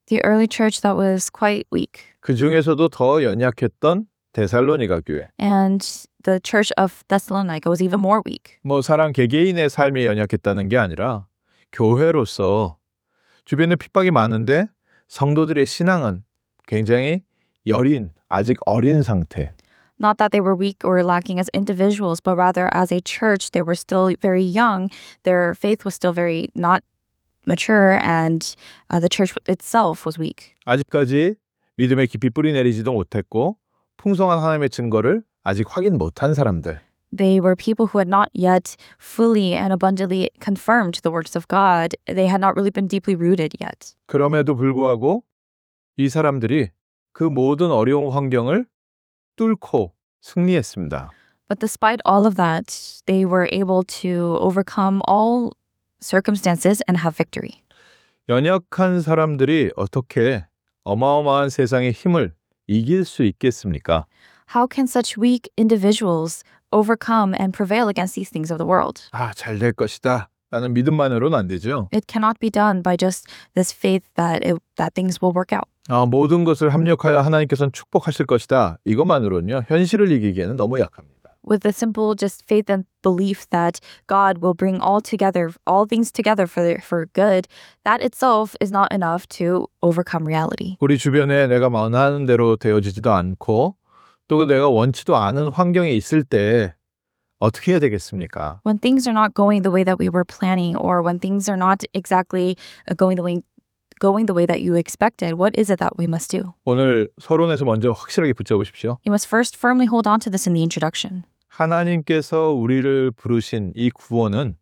The early church that was quite weak. 그 중에서도 더 연약했던 데살로니가 교회. And the church of Thessalonica was even more weak. 뭐 사람 개개인의 삶이 연약했다는 게 아니라 교회로서 주변에 핍박이 많은데 성도들의 신앙은 굉장히 아직 어린 상태. Not that they were weak or lacking as individuals, but rather as a church, they were still very young. Their faith was still very not mature, and the church itself was weak. 아직까지 믿음의 깊이 뿌리내리지도 못했고 풍성한 하나님의 증거를 아직 확인 못한 사람들. They were people who had not yet fully and abundantly confirmed the works of God. They had not really been deeply rooted yet. 그럼에도 불구하고 이 사람들이 그 모든 어려운 환경을 뚫고 승리했습니다. But despite all of that, they were able to overcome all circumstances and have victory. 연약한 사람들이 어떻게 어마어마한 세상의 힘을 이길 수 있겠습니까? How can such weak individuals overcome and prevail against these things of the world? 잘 될 것이다 라는 믿음만으로는 안 되죠. It cannot be done by just this faith that things will work out. 모든 것을 합력하여 하나님께서는 축복하실 것이다. 이것만으로는요. 현실을 이기기에는 너무 약합니다. With the simple just faith and belief that God will bring all things together for good, that itself is not enough to overcome reality. 우리 주변에 내가 원하는 대로 되어지지도 않고 또 내가 원치도 않은 환경에 있을 때 어떻게 해야 되겠습니까? When things are not going the way that we were planning, or when things are not exactly going the way that you expected, what is it that we must do? 오늘 서론에서 먼저 확실하게 붙잡으십시오. You must first firmly hold on to this in the introduction. 하나님께서 우리를 부르신 이 구원은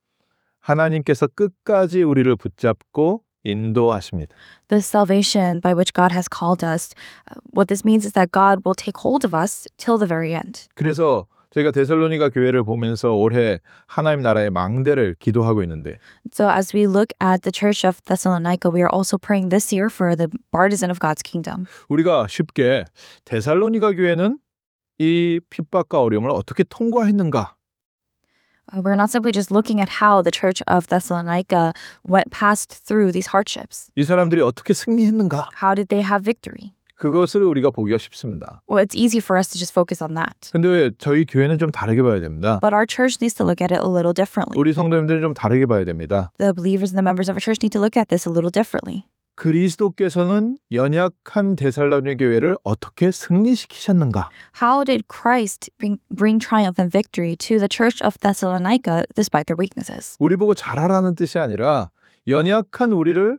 하나님께서 끝까지 우리를 붙잡고 인도하십니다. The salvation by which God has called us, what this means is that God will take hold of us till the very end. 그래서 저희가 데살로니가 교회를 보면서 올해 하나님 나라의 망대를 기도하고 있는데 So as we look at the church of Thessalonica, we are also praying this year for the partisan of God's kingdom. 우리가 쉽게 데살로니가 교회는 이 핍박과 어려움을 어떻게 통과했는가? We're not simply just looking at how the church of Thessalonica passed through these hardships. 이 사람들이 어떻게 승리했는가? How did they have victory? 그것을 우리가 보기가 쉽습니다. Well, it's easy for us to just focus on that. 근데 저희 교회는 좀 다르게 봐야 됩니다. But our church needs to look at it a little differently. 우리 성도님들은 좀 다르게 봐야 됩니다. The believers and the members of our church need to look at this a little differently. 그리스도께서는 연약한 데살로니 교회를 어떻게 승리시키셨는가? How did Christ bring triumph and victory to the church of Thessalonica despite their weaknesses? 우리 보고 잘하라는 뜻이 아니라 연약한 우리를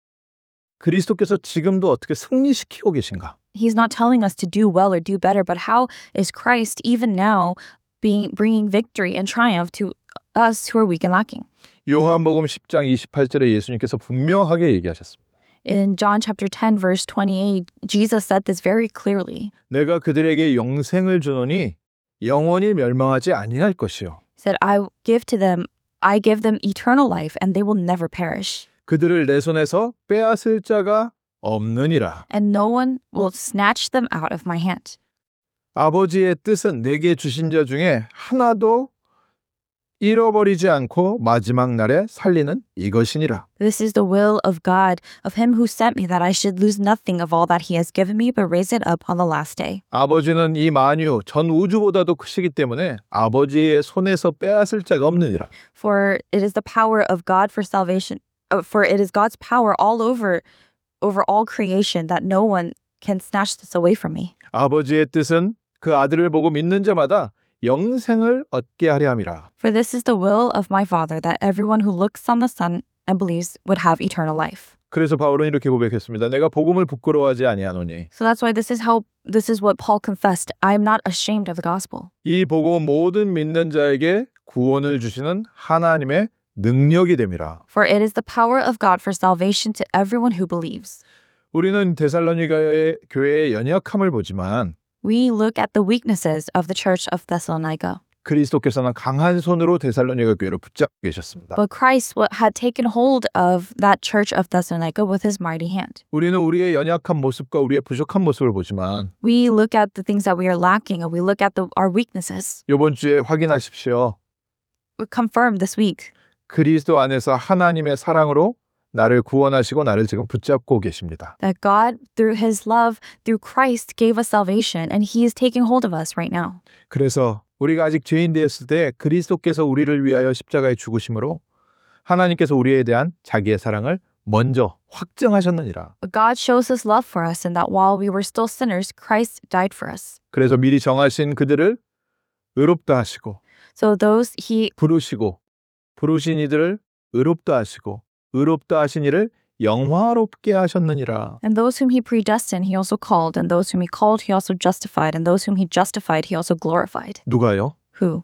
그리스도께서 지금도 어떻게 승리시키고 계신가? He's not telling us to do well or do better, but how is Christ even now bringing victory and triumph to us who are weak and lacking? 요한복음 10장 28절에 예수님께서 분명하게 얘기하셨습니다. In John chapter 10 verse 28, Jesus said this very clearly. 내가 그들에게 영생을 주노니 영원히 멸망하지 아니할 것이요. He said, I give them eternal life and they will never perish. 그들을 내 손에서 빼앗을 자가 없느니라. And no one will snatch them out of my hand. 아버지의 뜻은 내게 주신 자 중에 하나도 잃어버리지 않고 마지막 날에 살리는 이것이니라. This is the will of God, of him who sent me, that I should lose nothing of all that he has given me, but raise it up on the last day. 아버지는 이 만유 전 우주보다도 크시기 때문에 아버지의 손에서 빼앗을 자가 없느니라. For it is the power of God for salvation. For it is God's power all over all creation that no one can snatch this away from me. 아버지의 뜻은 그 아들을 보고 믿는 자마다 영생을 얻게 하려 함이라. For this is the will of my Father, that everyone who looks on the Son and believes would have eternal life. 그래서 바울은 이렇게 고백했습니다. 내가 복음을 부끄러워하지 아니하노니. So that's why this is what Paul confessed. I am not ashamed of the gospel. 이 복음은 모든 믿는 자에게 구원을 주시는 하나님의 능력이 됨이라. For it is the power of God for salvation to everyone who believes. 우리는 데살로니가 교회의 연약함을 보지만 We look at the weaknesses of the church of Thessalonica. 그리스도께서는 강한 손으로 데살로니가 교회를 붙잡고 계셨습니다. But Christ had taken hold of that church of Thessalonica with his mighty hand. 우리는 우리의 연약한 모습과 우리의 부족한 모습을 보지만 We look at the things that we are lacking and we look at our weaknesses. 이번 주에 확인하십시오. We confirm this week. 그리스도 안에서 하나님의 사랑으로 나를 구원하시고 나를 지금 붙잡고 계십니다. That God, through his love, through Christ, gave us salvation, and he is taking hold of us right now. 그래서 우리가 아직 죄인 되었을 때 그리스도께서 우리를 위하여 십자가에 죽으심으로 하나님께서 우리에 대한 자기의 사랑을 먼저 확증하셨느니라. But God shows his love for us, and that while we were still sinners, Christ died for us. 그래서 미리 정하신 그들을 의롭다 하시고 So those he 부르신 이들을 의롭다 하시고 의롭다 하신 이를 영화롭게 하셨느니라. and those whom he predestined, he also called, and those whom he called, he also justified, and those whom he justified, he also glorified. 누가요? Who?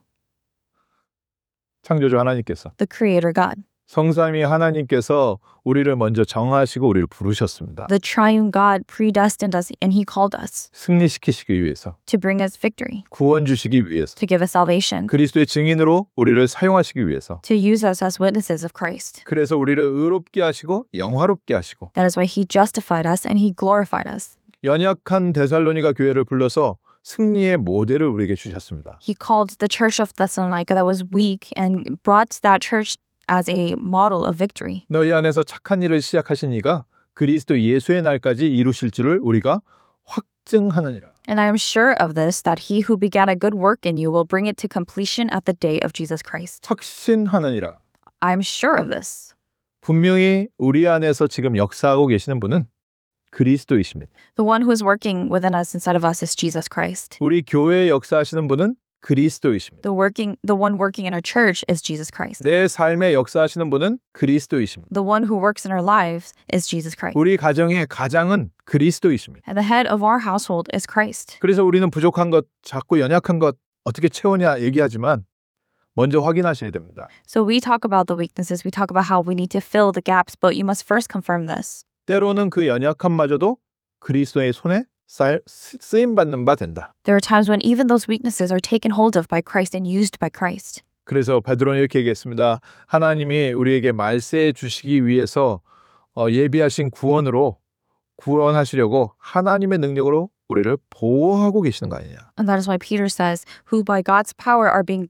창조주 하나님께서. The Creator God. 성삼위 하나님께서 우리를 먼저 정하시고 우리를 부르셨습니다. The triune God predestined us, and he called us 승리시키시기 위해서, to bring us victory, 구원 주시기 위해서, to give us salvation, 그리스도의 증인으로 우리를 사용하시기 위해서. to use us as witnesses of Christ. 그래서 우리를 의롭게 하시고 영화롭게 하시고 That is why he justified us and he glorified us. 연약한 데살로니가 교회를 불러서 승리의 모델을 우리에게 주셨습니다. He called the church of Thessalonica that was weak and brought that church as a model of victory. 너희 안에서 착한 일을 시작하신 이가 그리스도 예수의 날까지 이루실 줄을 우리가 확증하느니라. And I am sure of this, that he who began a good work in you will bring it to completion at the day of Jesus Christ. 확신하느니라. I am sure of this. 분명히 우리 안에서 지금 역사하고 계시는 분은 그리스도이십니다. The one who is working within us, inside of us, is Jesus Christ. 우리 교회에 역사하시는 분은 그리스도이십니다. The one working in our church is Jesus Christ. 내 삶에 역사하시는 분은 그리스도이십니다. The one who works in our lives is Jesus Christ. 우리 가정의 가장은 그리스도이십니다. And the head of our household is Christ. 그래서 우리는 부족한 것, 자꾸 연약한 것 어떻게 채우냐 얘기하지만 먼저 확인하셔야 됩니다. So we talk about the weaknesses, we talk about how we need to fill the gaps, but you must first confirm this. 때로는 그 연약함마저도 그리스도의 손에 쓰임받는 바 된다. There are times when even those weaknesses are taken hold of by Christ and used by Christ. 그래서 베드로는 이렇게 얘기했습니다. 하나님이 우리에게 말세해 주시기 위해서 예비하신 구원으로 구원하시려고 하나님의 능력으로 우리를 보호하고 계시는 거 아니냐. And that is why Peter says, who by God's power are being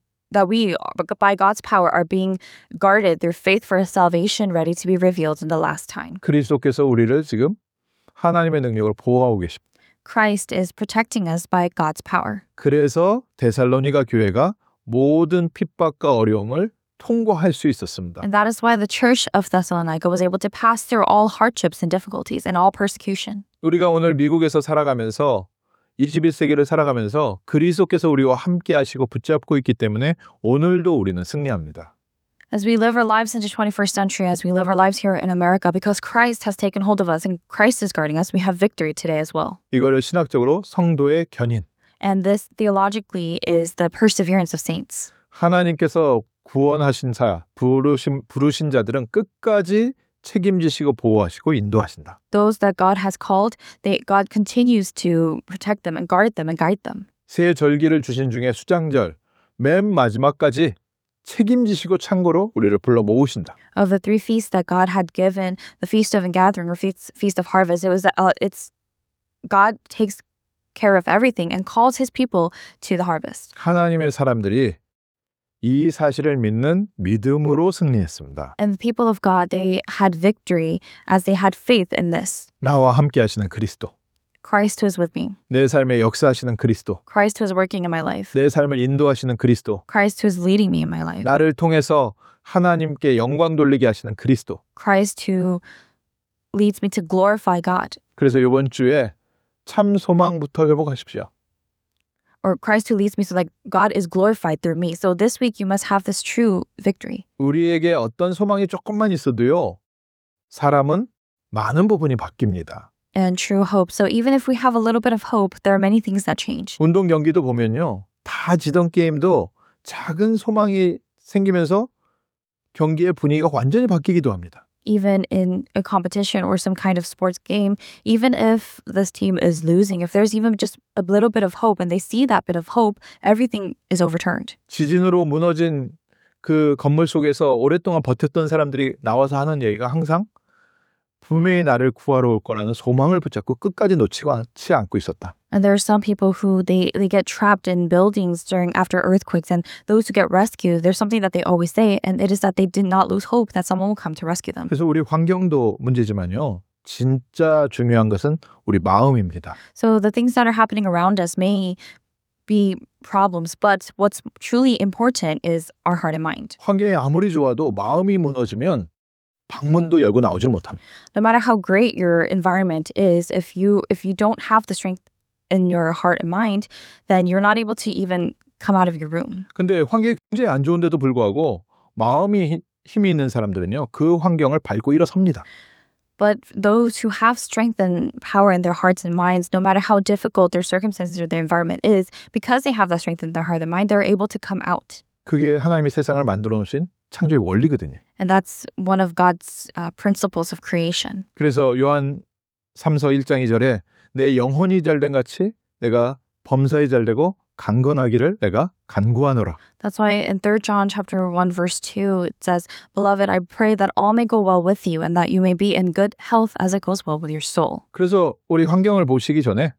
guarded through faith for salvation ready to be revealed in the last time. 그리스도께서 우리를 지금 하나님의 능력으로 보호하고 계십니다. Christ is protecting us by God's power. 그래서 데살로니가 교회가 모든 핍박과 어려움을 통과할 수 있었습니다. And that is why the church of Thessalonica was able to pass through all hardships and difficulties and all persecution. 우리가 오늘 미국에서 살아가면서 21세기를 살아가면서 그리스도께서 우리와 함께 하시고 붙잡고 있기 때문에 오늘도 우리는 승리합니다. As we live our lives into 21st century, as we live our lives here in America, because Christ has taken hold of us and Christ is guarding us, we have victory today as well. 이거를 신학적으로 성도의 견인. And this theologically is the perseverance of saints. 하나님께서 구원하신 부르신 자들은 끝까지 책임지시고 보호하시고 인도하신다. Those that God has called, God continues to protect them and guard them and guide them. 세 절기를 주신 중에 수장절 맨 마지막까지 책임지시고 창고로 우리를 불러 모으신다. Of the three feasts that God had given, the Feast of Ingathering or Feast of Harvest, it's God takes care of everything and calls his people to the harvest. 하나님의 사람들이 이 사실을 믿는 믿음으로 승리했습니다. And the people of God, they had victory as they had faith in this. 나와 함께 하시는 그리스도. Christ who is with me. 내 삶에 역사하시는 그리스도. Christ who is working in my life. 내 삶을 인도하시는 그리스도. Christ who is leading me in my life. 나를 통해서 하나님께 영광 돌리게 하시는 그리스도. Christ who leads me to glorify God. 그래서 이번 주에 참 소망부터 회복하십시오. Or Christ who leads me so like God is glorified through me. So this week you must have this true victory. 우리에게 어떤 소망이 조금만 있어도요. 사람은 많은 부분이 바뀝니다. And true hope. So even if we have a little bit of hope, there are many things that change. 운동 경기도 보면요. 다 지던 게임도 작은 소망이 생기면서 경기의 분위기가 완전히 바뀌기도 합니다. Even in a competition or some kind of sports game, even if this team is losing, if there's even just a little bit of hope and they see that bit of hope, everything is overturned. 지진으로 무너진 그 건물 속에서 오랫동안 버텼던 사람들이 나와서 하는 얘기가 항상 분명히 나를 구하러 올 거라는 소망을 붙잡고 끝까지 놓치지 않고 있었다. And there are some people who they get trapped in buildings after earthquakes, and those who get rescued, there's something that they always say, and it is that they did not lose hope that someone will come to rescue them. 그래서 우리 환경도 문제지만요. 진짜 중요한 것은 우리 마음입니다. So the things that are happening around us may be problems, but what's truly important is our heart and mind. 환경이 아무리 좋아도 마음이 무너지면 방문도 열고 나오질 못합니다. No matter how great your environment is, if you don't have the strength in your heart and mind, then you're not able to even come out of your room. 근데 환경이 굉장히 안 좋은데도 불구하고 마음이 힘이 있는 사람들은요. 그 환경을 밟고 일어섭니다. But those who have strength and power in their hearts and minds, no matter how difficult their circumstances or their environment is, because they have that strength in their heart and mind, they're able to come out. 그게 하나님이 세상을 만들어 놓으신 창조의 원리거든요. And that's one of God's principles of creation. 그래서 요한 3서 1장 2절에 내 영혼이 잘된 같이 내가 범사에 잘되고 강건하기를 내가 간구하노라. That's why in 3 John chapter 1 verse 2 it says, Beloved, I pray that all may go well with you and that you may be in good health as it goes well with your soul. 그래서 우리 환경을 보시기 전에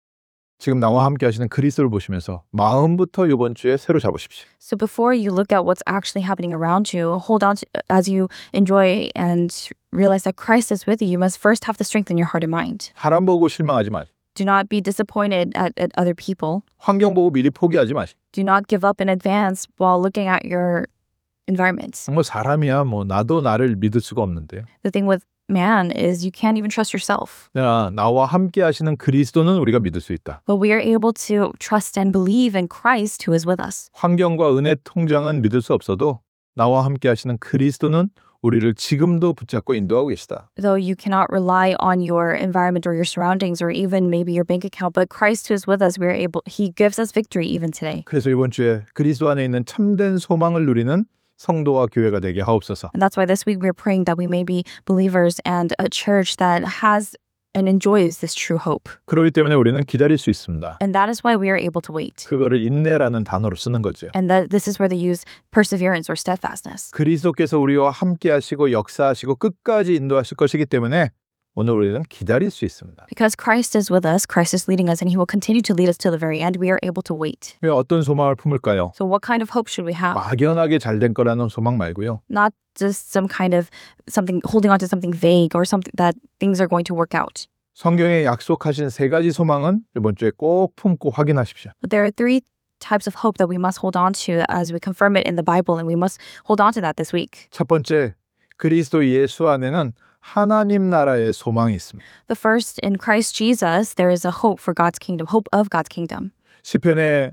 지금 나와 함께 하시는 그리스도를 보시면서 마음부터 이번 주에 새로 잡으십시오. So before you look at what's actually happening around you, hold on to, as you enjoy and realize that Christ is with you, you must first have the strength in your heart and mind. 사람 보고 실망하지 마시고 Do not be disappointed at other people. 환경 보고 미리 포기하지 마시고 Do not give up in advance while looking at your environment. 뭐 사람이야 뭐 나도 나를 믿을 수가 없는데요. The thing with man is you can't even trust yourself. 나와 함께 하시는 그리스도는 우리가 믿을 수 있다. But we are able to trust and believe in Christ who is with us. 환경과 은혜 통장은 믿을 수 없어도 나와 함께 하시는 그리스도는 우리를 지금도 붙잡고 인도하고 계시다. Though you cannot rely on your environment or your surroundings or even maybe your bank account, but Christ who is with us, He gives us victory even today. 그래서 이번 주에 그리스도 안에 있는 참된 소망을 누리는 성도와 교회가 되게 하옵소서. And that's why this week we're praying that we may be believers and a church that has and enjoys this true hope. 그렇기 때문에 우리는 기다릴 수 있습니다. And that is why we are able to wait. 그거를 인내라는 단어로 쓰는 거죠. And that this is where they use perseverance or steadfastness. 그리스도께서 우리와 함께 하시고 역사하시고 끝까지 인도하실 것이기 때문에 오늘 우리는 기다릴 수 있습니다. Because Christ is with us, Christ is leading us, and He will continue to lead us till the very end, we are able to wait. 왜 어떤 소망을 품을까요? So what kind of hope should we have? 막연하게 잘 된 거라는 소망 말고요. Not just some kind of something, holding on to something vague or something that things are going to work out. 성경에 약속하신 세 가지 소망은 이번 주에 꼭 품고 확인하십시오. But there are three types of hope that we must hold on to as we confirm it in the Bible, and we must hold on to that this week. 첫 번째, 그리스도 예수 안에는 하나님 나라의 소망이 있습니다. The first, in Christ Jesus, there is a hope for God's kingdom, hope of God's kingdom. 시편의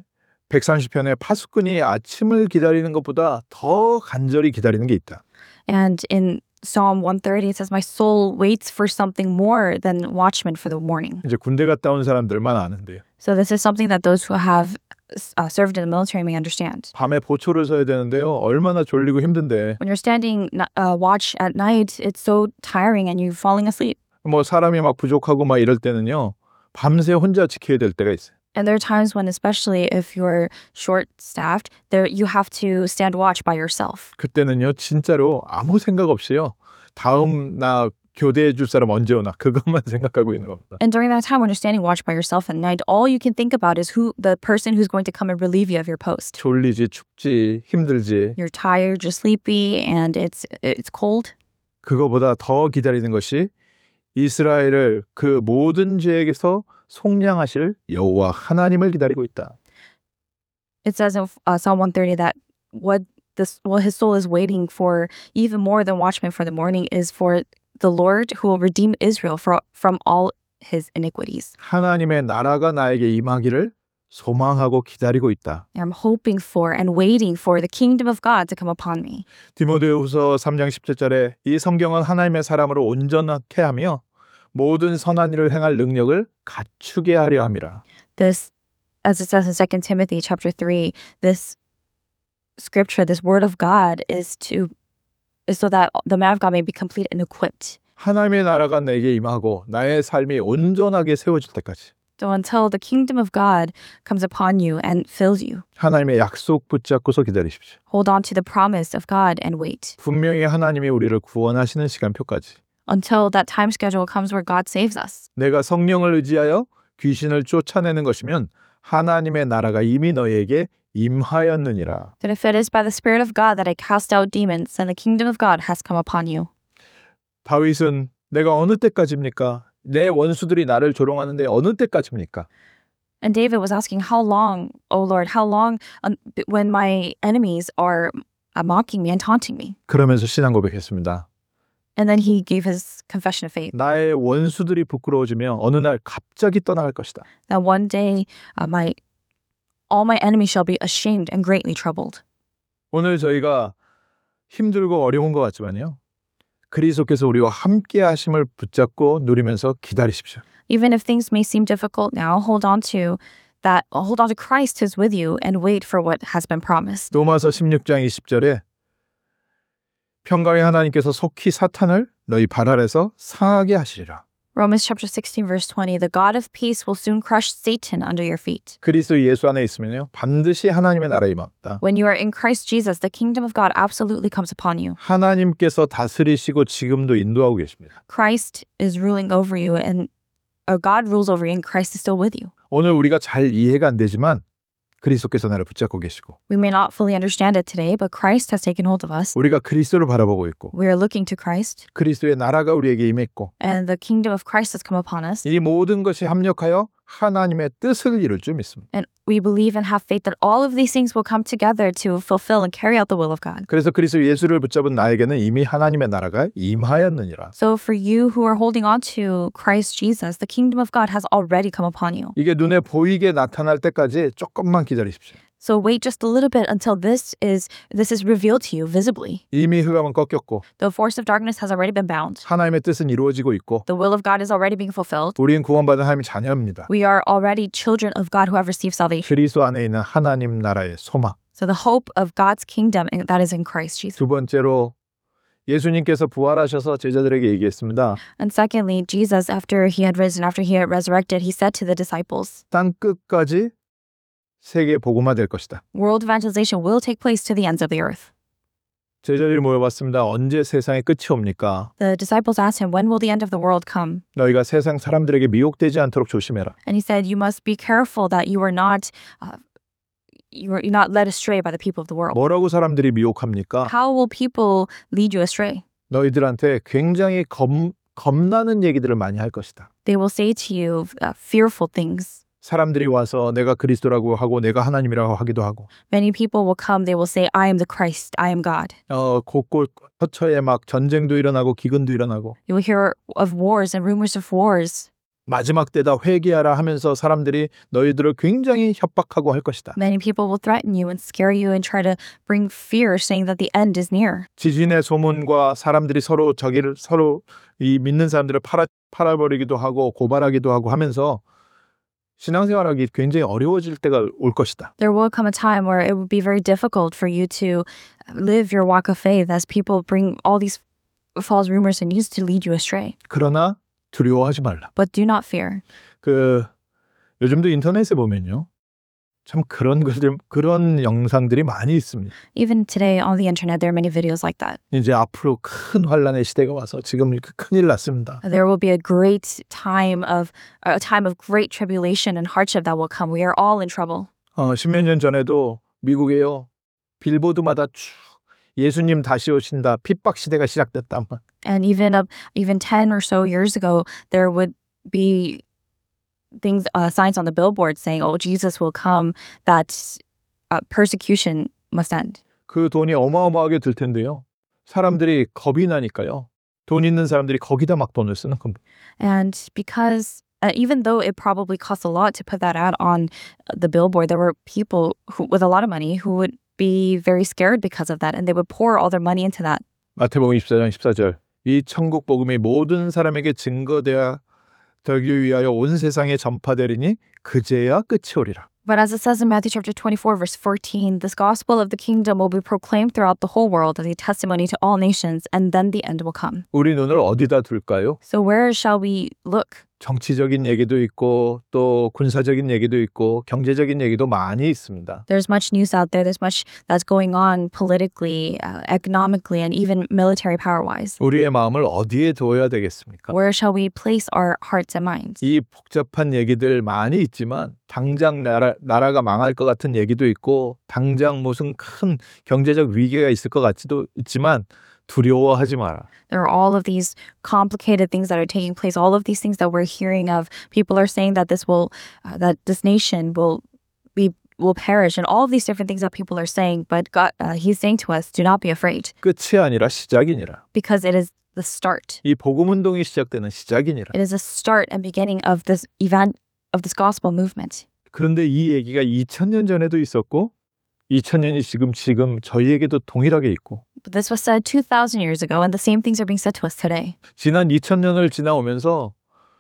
130편에 파수꾼이 아침을 기다리는 것보다 더 간절히 기다리는 게 있다. And in Psalm 130, it says, My soul waits for something more than watchmen for the morning. 이제 군대 갔다 온 사람들만 아는데요. So this is something that those who have served in the military may understand. 밤에 보초를 서야 되는데요. 얼마나 졸리고 힘든데. When you're standing watch at night, it's so tiring and you're falling asleep. 뭐 사람이 막 부족하고 막 이럴 때는요. 밤새 혼자 지켜야 될 때가 있어요. And there are times when, especially if you're short-staffed, you have to stand watch by yourself. 그때는요. 진짜로 아무 생각 없이요. 다음 나 교대해 줄 사람 언제 오나 그것만 생각하고 있는 겁니다. And during that time when you're standing watch by yourself at night, all you can think about is the person who's going to come and relieve you of your post. 졸리지, 춥지, 힘들지. You're tired, you're sleepy, and it's cold. 그거보다 더 기다리는 것이 이스라엘을 그 모든 죄에게서 속량하실 여호와 하나님을 기다리고 있다. It says in Psalm 130 that what his soul is waiting for, even more than watchmen for the morning, is for the Lord who will redeem Israel from all his iniquities. 하나님의 나라가 나에게 임하기를 소망하고 기다리고 있다. I'm hoping for and waiting for the kingdom of God to come upon me. 디모데후서 3장 17절에 이 성경은 하나님의 사람으로 온전하게 하며 모든 선한 일을 행할 능력을 갖추게 하려 함이라. This, as it says in 2 Timothy chapter 3, this scripture, this word of God is so that the man of God may be complete and equipped. 하나님의 나라가 내게 임하고 나의 삶이 온전하게 세워질 때까지. So until the kingdom of God comes upon you and fills you, 하나님의 약속 붙잡고서 기다리십시오. hold on to the promise of God and wait. 분명히 하나님이 우리를 구원하시는 시간표까지. until that time schedule comes where God saves us. 내가 성령을 의지하여 귀신을 쫓아내는 것이면 하나님의 나라가 이미 너희에게 임하였느니라. That if it is by the Spirit of God that I cast out demons, then the kingdom of God has come upon you. 다윗은 내가 어느 때까지입니까? 내 원수들이 나를 조롱하는데 어느 때까지입니까? And David was asking, how long, O Lord, how long when my enemies are mocking me and taunting me? 그러면서 신앙 고백했습니다. And then he gave his confession of faith. 나의 원수들이 부끄러워지며 어느 날 갑자기 떠나갈 것이다. That one day all my enemies shall be ashamed and greatly troubled. 오늘 저희가 힘들고 어려운 것 같지만요. 그리스도께서 우리와 함께 하심을 붙잡고 누리면서 기다리십시오. Even if things may seem difficult now, hold on to Christ who's with you and wait for what has been promised. 로마서 16장 20절에 평강의 하나님께서 속히 사탄을 너희 발 아래서 상하게 하시리라. Romans chapter 16 verse 20, the God of peace will soon crush Satan under your feet. 그리스도 예수 안에 있으면요. 반드시 하나님의 나라에 임합니다. When you are in Christ Jesus, the kingdom of God absolutely comes upon you. 하나님께서 다스리시고 지금도 인도하고 계십니다. Christ is ruling over you and God rules over you and Christ is still with you. 오늘 우리가 잘 이해가 안 되지만 그리스도께서 나를 붙잡고 계시고 We may not fully understand it today, but Christ has taken hold of us. 우리가 그리스도를 바라보고 있고 We are looking to Christ 그리스도의 나라가 우리에게 임했고 and the kingdom of Christ has come upon us. 이 모든 것이 합력하여 하나님의 뜻을 이룰 줄 믿습니다. And we believe and have faith that all of these things will come together to fulfill and carry out the will of God. 그래서 그리스도 예수를 붙잡은 나에게는 이미 하나님의 나라가 임하였느니라. So for you who are holding on to Christ Jesus, the kingdom of God has already come upon you. 이게 눈에 보이게 나타날 때까지 조금만 기다리십시오. So wait just a little bit until this is revealed to you visibly. 이미 흑암은 꺾였고 The force of darkness has already been bound. 하나님의 뜻은 이루어지고 있고 The will of God is already being fulfilled. 우리는 구원받은 하나님의 자녀입니다. We are already children of God who have received salvation. 그리스도 안에 있는 하나님 나라의 소망. So the hope of God's kingdom that is in Christ Jesus. 두 번째로 예수님께서 부활하셔서 제자들에게 얘기했습니다. And secondly, Jesus, after he had resurrected, he said to the disciples, 땅 끝까지 세계 복음화 될 것이다. world evangelization will take place to the ends of the earth. 제자들이 모여봤습니다. 언제 세상의 끝이 옵니까? The disciples asked him, when will the end of the world come? 너희가 세상 사람들에게 미혹되지 않도록 조심해라. And he said, you must be careful that you are not led astray by the people of the world. 뭐라고 사람들이 미혹합니까? How will people lead you astray? 너희들한테 굉장히 겁나는 얘기들을 많이 할 것이다. They will say to you fearful things. 사람들이 와서 내가 그리스도라고 하고 내가 하나님이라고 하기도 하고 Many people will come, they will say, I am the Christ, I am God. 곳곳 처처에 막 전쟁도 일어나고 기근도 일어나고 You will hear of wars and rumors of wars. 마지막 때다 회개하라 하면서 사람들이 너희들을 굉장히 협박하고 할 것이다. Many people will threaten you and scare you and try to bring fear, saying that the end is near. 지진의 소문과 사람들이 서로 이 믿는 사람들을 팔아버리기도 하고 고발하기도 하고 하면서 신앙생활하기 굉장히 어려워질 때가 올 것이다. There will come a time where it will be very difficult for you to live your walk of faith as people bring all these false rumors and news to lead you astray. 그러나 두려워하지 말라. But do not fear. 요즘도 인터넷에 보면요. 참 그런 영상들이 많이 있습니다. Even today on the internet, there are many videos like that. 이제 앞으로 큰 환란의 시대가 와서 지금 큰일 났습니다. There will be a time of great tribulation and hardship that will come. We are all in trouble. 10몇 년 전에도 미국에요. 빌보드마다 쭉 예수님 다시 오신다. 핍박 시대가 시작됐다. And even 10 or so years ago, there would be signs on the billboard saying, "Oh, Jesus will come. That persecution must end." 그 돈이 어마어마하게 들 텐데요. 사람들이 겁이 나니까요. 돈 있는 사람들이 거기다 막 돈을 쓰는 겁니다. And because even though it probably costs a lot to put that ad on the billboard, there were people with a lot of money who would be very scared because of that, and they would pour all their money into that. 마태복음 24장 14절. 이 천국 복음이 모든 사람에게 증거되어 되기 위하여 온 세상에 전파되리니 그제야 끝이 오리라. But as it says in Matthew chapter 24, verse 14, this gospel of the kingdom will be proclaimed throughout the whole world as a testimony to all nations, and then the end will come. 우리 눈을 어디다 둘까요? So where shall we look? 정치적인 얘기도 있고 또 군사적인 얘기도 있고 경제적인 얘기도 많이 있습니다. There's much news out there. There's much that's going on politically, economically, and even military power-wise. 우리의 마음을 어디에 두어야 되겠습니까? Where shall we place our hearts and minds? 이 복잡한 얘기들 많이 있지만 당장 나라가 망할 것 같은 얘기도 있고 당장 무슨 큰 경제적 위기가 있을 것 같지도 있지만 두려워하지 마라. There are all of these complicated things that are taking place. All of these things that we're hearing of. People are saying that that this nation will perish, and all of these different things that people are saying. But God, He's saying to us, do not be afraid, 끝이 아니라 시작이니라. because it is the start. 이 복음 운동이 시작되는 시작이니라. It is a start and beginning of this gospel movement. 그런데 이 얘기가 2000년 전에도 있었고 2000년이 지금 저희에게도 동일하게 있고 But this was said 2,000 years ago, and the same things are being said to us today. 지난 2000년을 지나오면서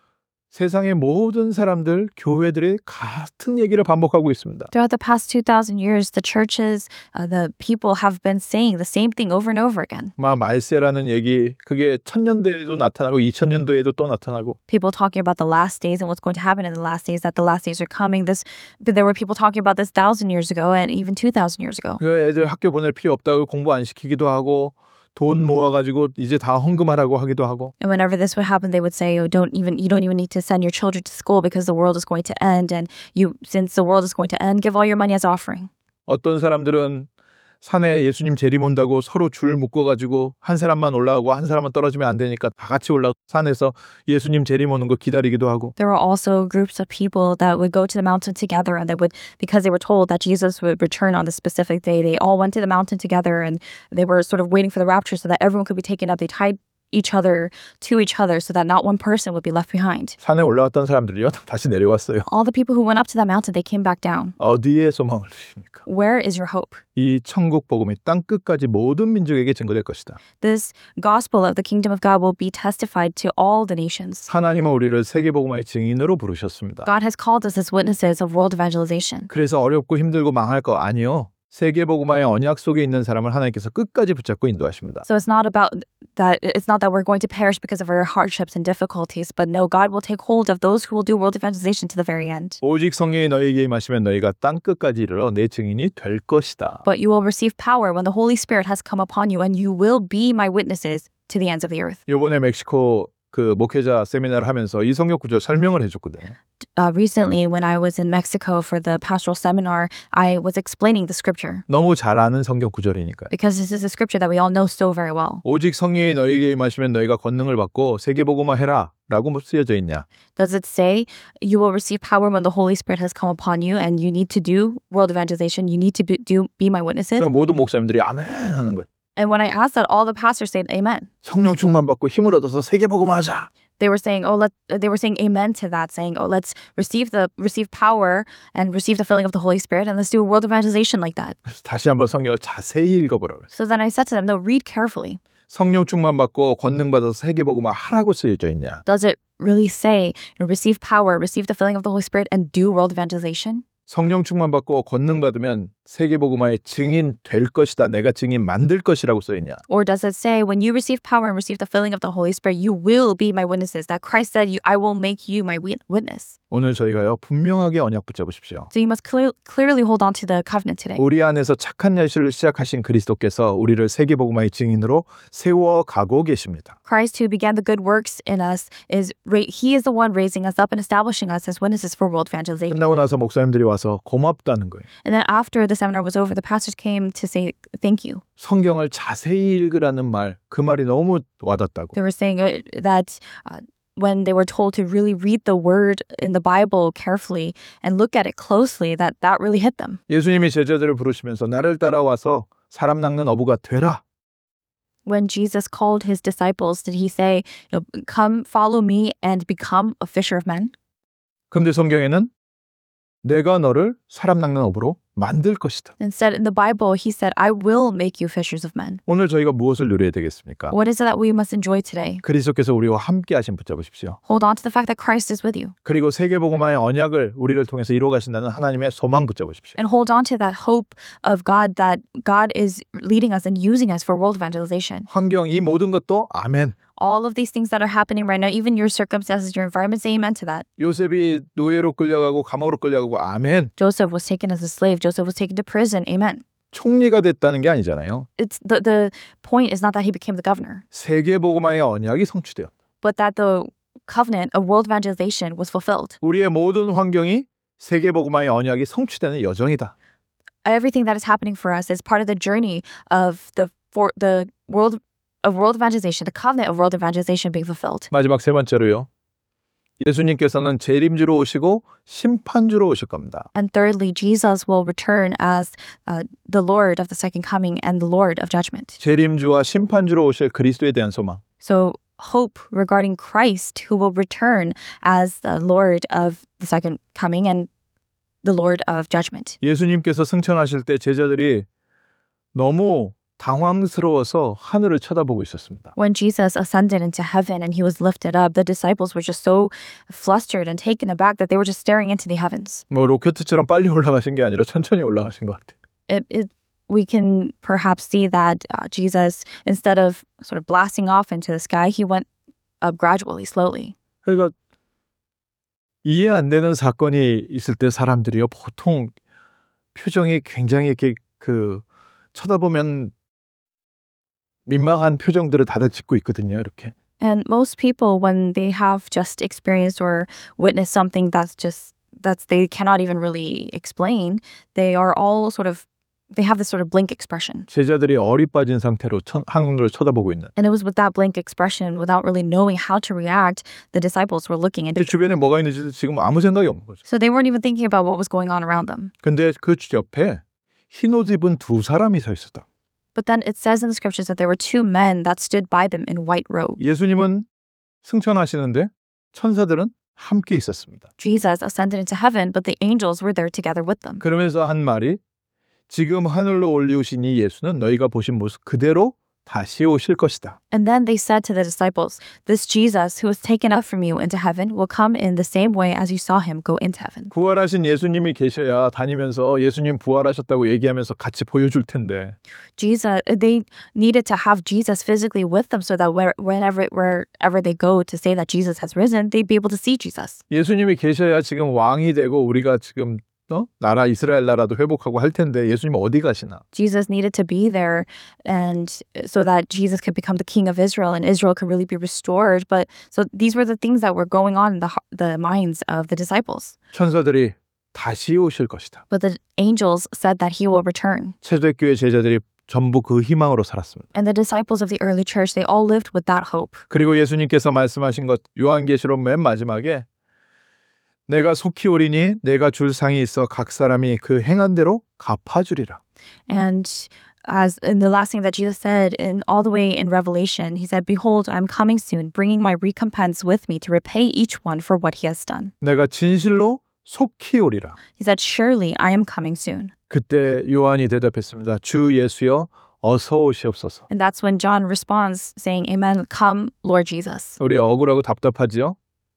세상의 모든 사람들, 교회들이 같은 얘기를 반복하고 있습니다. Throughout the past 2,000 years, the churches, the people have been saying the same thing over and over again. 말세라는 얘기, 그게 1000년대에도 나타나고 2000년도에도 또 나타나고 People talking about the last days and what's going to happen in the last days, that the last days are coming. There were people talking about this 1,000 years ago and even 2,000 years ago. 그 애들 학교 보낼 필요 없다고 공부 안 시키기도 하고 돈 모아가지고 이제 다 헌금하라고 하기도 하고 And whenever this would happen, they would say, you don't even need to send your children to school because the world is going to end, and since the world is going to end, give all your money as offering. 어떤 사람들은 산에 예수님 재림 온다고 서로 줄 묶어가지고 한 사람만 올라가고 한 사람만 떨어지면 안 되니까 다 같이 올라 산에서 예수님 재림 오는 거 기다리기도 하고 There were also groups of people that would go to the mountain together, and because they were told that Jesus would return on the specific day, they all went to the mountain together, and they were sort of waiting for the rapture so that everyone could be taken up. They tied each other to each other so that not one person would be left behind. 산에 올라갔던 사람들이요 다시 내려왔어요. All the people who went up to that mountain, they came back down. 어디에 소망을 두십니까? Where is your hope? 이 천국 복음이 땅 끝까지 모든 민족에게 증거될 것이다. This gospel of the kingdom of God will be testified to all the nations. 하나님은 우리를 세계 복음화의 증인으로 부르셨습니다. God has called us as witnesses of world evangelization. 그래서 어렵고 힘들고 망할 거 아니요. 세계 복음화의 언약 속에 있는 사람을 하나님께서 끝까지 붙잡고 인도하십니다. So it's not that we're going to perish because of our hardships and difficulties, but no, God will take hold of those who will do world evangelization to the very end. 오직 성령이 너희에게 임하시면 너희가 땅 끝까지 이르러 내 증인이 될 것이다. But you will receive power when the Holy Spirit has come upon you, and you will be my witnesses to the ends of the earth. 이번에 멕시코 그 목회자 세미나를 하면서 이 성경 구절 설명을 해줬거든요. Recently, when I was in Mexico for the pastoral seminar, I was explaining the scripture 너무 잘 아는 성경 구절이니까요. because this is a scripture that we all know so very well. 오직 성령이 너희에게 임하시면 너희가 권능을 받고 세계 복음화 해라 라고 쓰여져 있냐. Does it say you will receive power when the Holy Spirit has come upon you, and you need to do world evangelization? You need to be my witnesses? 그럼 모든 목사님들이 아멘 하는 거예요. And when I asked that, all the pastors said amen. 성령 충만 받고 힘을 얻어서 세계 복음화하자. They were saying, they were saying amen to that, saying, let's receive power and receive the filling of the Holy Spirit, and let's do world evangelization like that. 다시 한번 성경을 자세히 읽어보라고 그랬어요. So then I said to them, no, read carefully. 성령 충만 받고 권능 받아서 세계 복음화 하라고 쓰여져 있냐? Does it really say, receive power, receive the filling of the Holy Spirit, and do world evangelization? 성령 충만 받고 권능 받으면 세계 복음화의 증인 될 것이다. 내가 증인 만들 것이라고 써 있냐? Or does it say, when you receive power and receive the filling of the Holy Spirit, you will be my witnesses? That Christ said, I will make you my witness. 오늘 저희가요 분명하게 언약 붙잡으십시오. So you must clearly hold on to the covenant today. 우리 안에서 착한 열심을 시작하신 그리스도께서 우리를 세계 복음화의 증인으로 세워 가고 계십니다. Christ, who began the good works in us, He is the one raising us up and establishing us as witnesses for world evangelization. 끝나고 나서 목사님들이 와서 고맙다는 거예요. And then after the seminar was over, the pastors came to say thank you. 성경을 자세히 읽으라는 말, 그 말이 너무 와닿다고. They were saying that when they were told to really read the word in the Bible carefully and look at it closely, that really hit them. 예수님이 제자들을 부르시면서 나를 따라와서 사람 낚는 어부가 되라. When Jesus called his disciples, did he say, come follow me and become a fisher of men? 근데 성경에는 내가 너를 사람 낚는 어부로 만들 것이다. Instead, in the Bible, he said, I will make you fishers of men. 오늘 저희가 무엇을 누려야 되겠습니까? What is it that we must enjoy today? 그리스도께서 우리와 함께 하신 붙잡으십시오. Hold on to the fact that Christ is with you. 그리고 세계복음화의 언약을 우리를 통해서 이루어 가신다는 하나님의 소망 붙잡으십시오. And hold on to that hope of God, that God is leading us and using us for world evangelization. 환경 이 모든 것도 아멘. all of these things that are happening right now, even your circumstances, your environment, say amen to that. 요셉이 노예로 끌려가고 감옥으로 끌려가고 아멘. Joseph was taken as a slave. Joseph was taken to prison. Amen. 총리가 됐다는 게 아니잖아요. It's the point is not that he became the governor, 세계복음화의 언약이 성취되었다. but that the covenant of world evangelization was fulfilled. 우리의 모든 환경이 세계복음화의 언약이 성취되는 여정이다. Everything that is happening for us is part of the journey of the world evangelization, the covenant of world evangelization being fulfilled. 마지막 세 번째로요. 예수님께서는 재림주로 오시고 심판주로 오실 겁니다. And thirdly, Jesus will return as the Lord of the second coming and the Lord of judgment. 재림주와 심판주로 오실 그리스도에 대한 소망. So hope regarding Christ who will return as the Lord of the second coming and the Lord of judgment. 예수님께서 승천하실 때 제자들이 너무 당황스러워서 하늘을 쳐다보고 있었습니다. When Jesus ascended into heaven and he was lifted up, the disciples were just so flustered and taken aback that they were just staring into the heavens. 뭐 로켓처럼 빨리 올라가신 게 아니라 천천히 올라가신 것 같아요. We can perhaps see that Jesus, instead of sort of blasting off into the sky, he went up gradually, slowly. 그러니까 이해 안 되는 사건이 있을 때 사람들이요 보통 표정이 굉장히 이렇게 쳐다보면 민망한 표정들을 다들 짓고 있거든요. 이렇게. And most people, when they have just experienced or witnessed something that's they cannot even really explain, they are all they have this sort of blank expression. 제자들이 얼이 빠진 상태로 하늘을 쳐다보고 있는. And it was with that blank expression, without really knowing how to react, the disciples were looking into. 주변에 뭐가 있는지 지금 아무 생각이 없는 거죠. So they weren't even thinking about what was going on around them. 근데 그 옆에 흰 옷 입은 두 사람이 서 있었다. But then it says in the scriptures that there were two men that stood by them in white robes. 예수님은 승천하시는데 천사들은 함께 있었습니다. Jesus ascended into heaven, but the angels were there together with them. 그러면서 한 말이 지금 하늘로 올리우신 이 예수는 너희가 보신 모습 그대로 다시 오실 것이다. And then they said to the disciples, this Jesus who was taken up from you into heaven will come in the same way as you saw him go into heaven. 부활하신 예수님이 계셔야 다니면서 예수님 부활하셨다고 얘기하면서 같이 보여줄 텐데. They needed to have Jesus physically with them so that wherever they go to say that Jesus has risen, they'd be able to see Jesus. 예수님이 계셔야 지금 왕이 되고 우리가 지금 나라 이스라엘 나라도 회복하고 할 텐데 예수님 어디 가시나? Jesus needed to be there, and so that Jesus could become the king of Israel and Israel could really be restored. But so these were the things that were going on in the minds of the disciples. 천사들이 다시 오실 것이다. But the angels said that he will return. 초대교회 제자들이 전부 그 희망으로 살았습니다. And the disciples of the early church, they all lived with that hope. 그리고 예수님께서 말씀하신 것 요한계시록 맨 마지막에 내가 속히 오리니 내가 줄 상이 있어 각 사람이 그 행한 대로 갚아주리라. And as in the last thing that Jesus said, in all the way in Revelation, he said, "Behold, I am coming soon, bringing my recompense with me to repay each one for what he has done." 내가 진실로 속히 오리라. He said, "Surely I am coming soon." 그때 요한이 대답했습니다. 주 예수여 어서 오시옵소서. And that's when John responds, saying, "Amen, come, Lord Jesus." 우리 억울하고 답답하지요?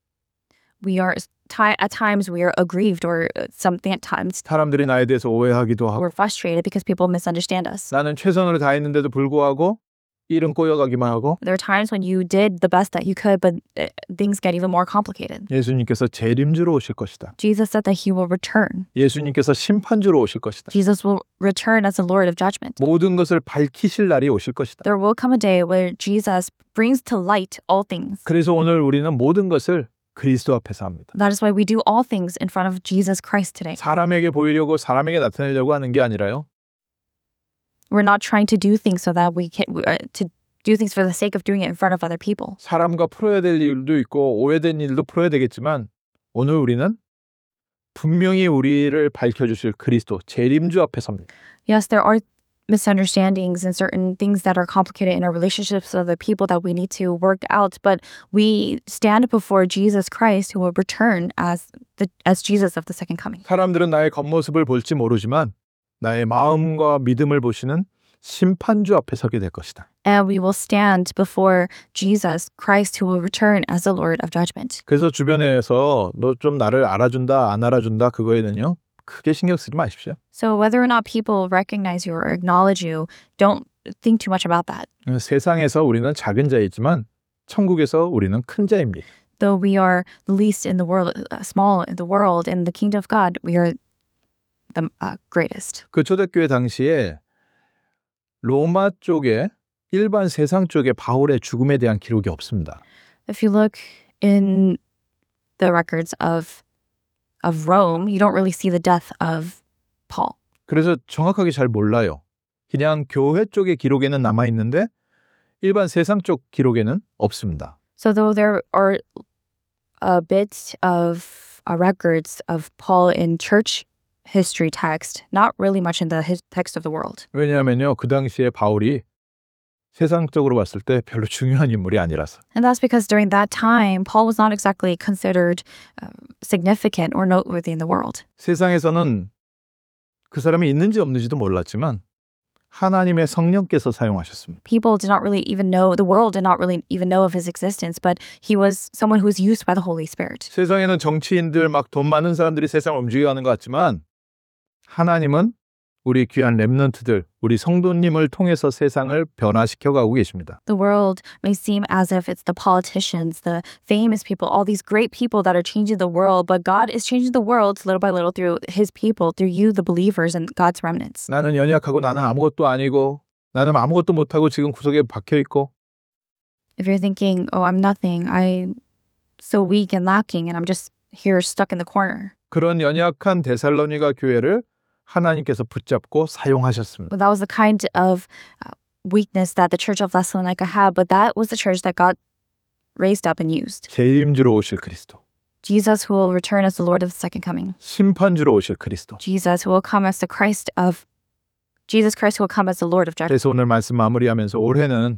At times we are aggrieved or something at times 사람들이 나에 대해서 오해하기도 하고 we're frustrated because people misunderstand us. 나는 최선을 다했는데도 불구하고 일은 꼬여가기만 하고 There are times when you did the best that you could, but things get even more complicated. 예수님께서 재림주로 오실 것이다. Jesus said that he will return. 예수님께서 심판주로 오실 것이다. Jesus will return as the Lord of judgment. 모든 것을 밝히실 날이 오실 것이다. There will come a day where Jesus brings to light all things. 그래서 오늘 우리는 모든 것을 그리스도 앞에서 합니다. That is why we do all things in front of Jesus Christ today. 사람에게 보이려고 사람에게 나타내려고 하는 게 아니라요. We're not trying to do things so that we can to do things for the sake of doing it in front of other people. 사람과 풀어야 될 일도 있고 오해된 일도 풀어야 되겠지만 오늘 우리는 분명히 우리를 밝혀주실 그리스도 재림주 앞에 섭니다. Yes, there are misunderstandings and certain things that are complicated in our relationships with the people that we need to work out, but we stand before Jesus Christ who will return as Jesus of the second coming. 사람들은 나의 겉모습을 볼지 모르지만 나의 마음과 믿음을 보시는 심판주 앞에 서게 될 것이다. And we will stand before Jesus Christ who will return as the Lord of judgment. 그래서 주변에서 너 좀 나를 알아준다 안 알아준다 그거에는요. 크게 신경 쓰지 마십시오. So whether or not people recognize you or acknowledge you, don't think too much about that. 세상에서 우리는 작은 자이지만 천국에서 우리는 큰 자입니다. Though we are the least in the world, small in the world, in the kingdom of God, we are the greatest. 그 초대교회 당시에 로마 쪽에 일반 세상 쪽에 바울의 죽음에 대한 기록이 없습니다. If you look in the records of Rome, you don't really see the death of Paul. 그래서 정확하게 잘 몰라요. 그냥 교회 쪽의 기록에는 남아 있는데 일반 세상 쪽 기록에는 없습니다. So though there are a bit of records of Paul in church history text, not really much in the text of the world. 왜냐하면요, 그 당시에 바울이 세상적으로 봤을 때 별로 중요한 인물이 아니라서. And that's because during that time, Paul was not exactly considered significant or noteworthy in the world. 세상에서는 그 사람이 있는지 없는지도 몰랐지만 하나님의 성령께서 사용하셨습니다. People did not really even know, the world did not really even know of his existence, but he was someone who was used by the Holy Spirit. 세상에는 정치인들 막 돈 많은 사람들이 세상을 움직여가는 것 같지만 하나님은 우리 귀한 렘넌트들, 우리 성도님을 통해서 세상을 변화시켜 가고 계십니다. The world may seem as if it's the politicians, the famous people, all these great people that are changing the world, but God is changing the world little by little through his people, through you, the believers, and God's remnants. 나는 연약하고 나는 아무것도 아니고 나는 아무것도 못하고 지금 구석에 박혀 있고 If you're thinking, oh, I'm nothing, I'm so weak and lacking, and I'm just here stuck in the corner. 그런 연약한 데살로니가 교회를 하나님께서 붙잡고 사용하셨습니다. But that was the kind of weakness that the church of Thessalonica had, but that was the church that God raised up and used. 재림주로 오실 그리스도, Jesus who will return as the Lord of the second coming. 심판주로 오실 그리스도. Jesus who will come as the Christ of Jesus Christ who will come as the Lord of judgment. 그래서 오늘 말씀 마무리하면서 올해는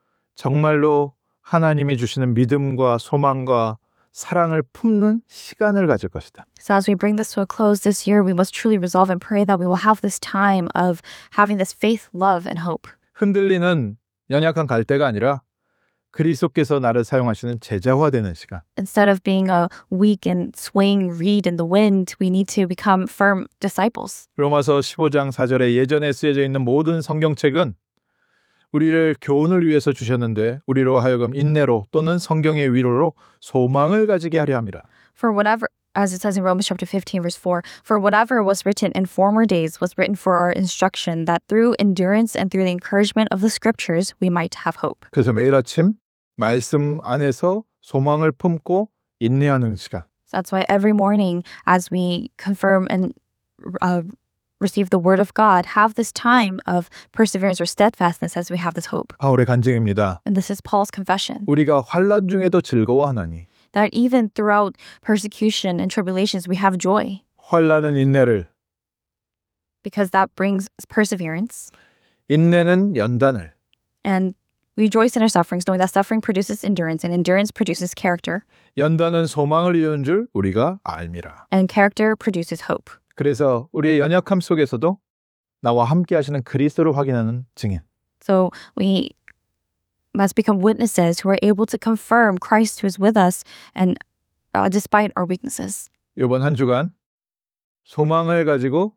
정말로 하나님이 주시는 믿음과 소망과 사랑을 품는 시간을 가질 것이다. So as we bring this to a close this year, we must truly resolve and pray that we will have this time of having this faith, love, and hope. 흔들리는 연약한 갈대가 아니라 그리스도께서 나를 사용하시는 제자화되는 시간. Instead of being a weak and swaying reed in the wind, we need to become firm disciples. 로마서 15장 4절에 예전에 쓰여져 있는 모든 성경책은 우리를 교훈을 위해서 주셨는데 우리로 하여금 인내로 또는 성경의 위로로 소망을 가지게 하려 함이라. For whatever, as it says in Romans chapter 15, verse 4, for whatever was written in former days was written for our instruction, that through endurance and through the encouragement of the scriptures, we might have hope. 그래서 매일 아침 말씀 안에서 소망을 품고 인내하는 시간. So that's why every morning, as we confirm and receive the word of God, have this time of perseverance or steadfastness as we have this hope. 바울의 간증입니다. And this is Paul's confession. 우리가 환난 중에도 즐거워하나니 That even throughout persecution and tribulations, we have joy. 환난은 인내를, Because that brings perseverance. 인내는 연단을, And we rejoice in our sufferings, knowing that suffering produces endurance, and endurance produces character. 연단은 소망을 이루는 줄 우리가 알미라. And character produces hope. 그래서 우리의 연약함 속에서도 나와 함께 하시는 그리스도를 확인하는 증인. So we must become witnesses who are able to confirm Christ who is with us and despite our weaknesses. 이번 한 주간 소망을 가지고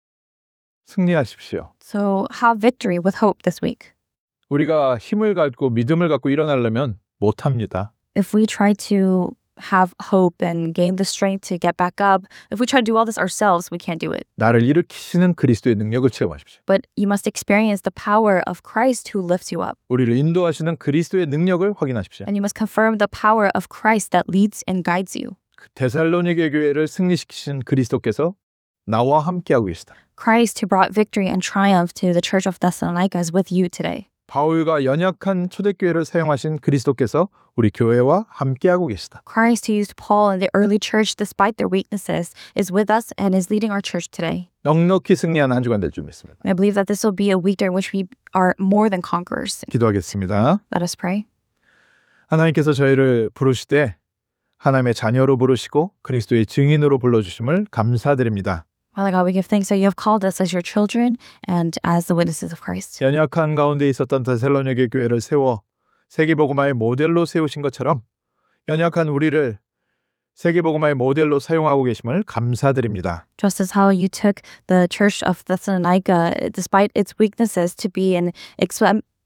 승리하십시오. So have victory with hope this week. 우리가 힘을 갖고 믿음을 갖고 일어나려면 못합니다. If we try to have hope and gain the strength to get back up, if we try to do all this ourselves, we can't do it. 나를 일으키시는 그리스도의 능력을 체험하십시오. But you must experience the power of Christ who lifts you up. 우리를 인도하시는 그리스도의 능력을 확인하십시오. And you must confirm the power of Christ that leads and guides you. 데살로니게 교회를 승리시키신 그리스도께서 나와 함께하고 계시다. Christ who brought victory and triumph to the church of Thessalonica is with you today. 바울과 연약한 초대교회를 사용하신 그리스도께서 우리 교회와 함께하고 계시다. Christ who used Paul and the early church despite their weaknesses is with us and is leading our church today. 넉넉히 승리하는 한 주간 될 줄 믿습니다. And I believe that this will be a week during which we are more than conquerors. 기도하겠습니다. Let us pray. 하나님께서 저희를 부르시되 하나님의 자녀로 부르시고 그리스도의 증인으로 불러주심을 감사드립니다. Father God, we give thanks that you have called us as your children and as the witnesses of Christ. 연약한 가운데 있었던 데살로니게 교회를 세워 세계복음화의 모델로 세우신 것처럼 연약한 우리를 세계복음화의 모델로 사용하고 계심을 감사드립니다. Just as how you took the church of Thessalonica, despite its weaknesses, to be an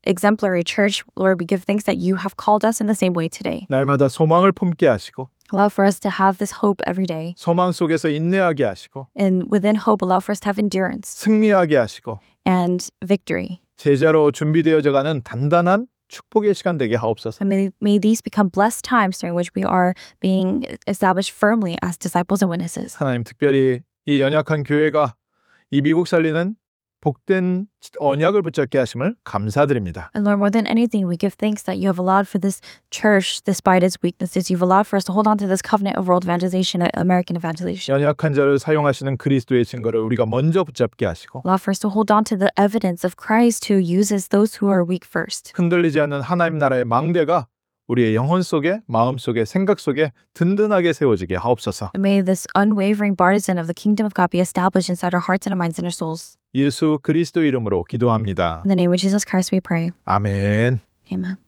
exemplary church, Lord, we give thanks that you have called us in the same way today. 날마다 소망을 품게 하시고 Allow for us to have this hope every day. 소망 속에서 인내하게 하시고 And within hope, allow for us to have endurance 승리하게 하시고 and victory. 제자로 준비되어져 가는 단단한 축복의 시간 되게 하옵소서. And may these become blessed times during which we are being established firmly as disciples and witnesses. 하나님 특별히 이 연약한 교회가 이 미국 살리는 복된 언약을 붙잡게 하심을 감사드립니다. And Lord, more than anything, we give thanks that you have allowed for this church, despite its weaknesses, you've allowed for us to hold on to this covenant of world evangelization, American evangelization. 연약한 자를 사용하시는 그리스도의 증거를 우리가 먼저 붙잡게 하시고 Allow for us to hold on to the evidence of Christ who uses those who are weak first. 흔들리지 않는 하나님 나라의 망대가 우리의 영혼 속에, 마음 속에, 생각 속에 든든하게 세워지게 하옵소서. And may this unwavering partisan of the kingdom of God be established inside our hearts and our minds and our souls. 예수 그리스도 이름으로 기도합니다. In the name of Jesus Christ we pray. 아멘. Amen.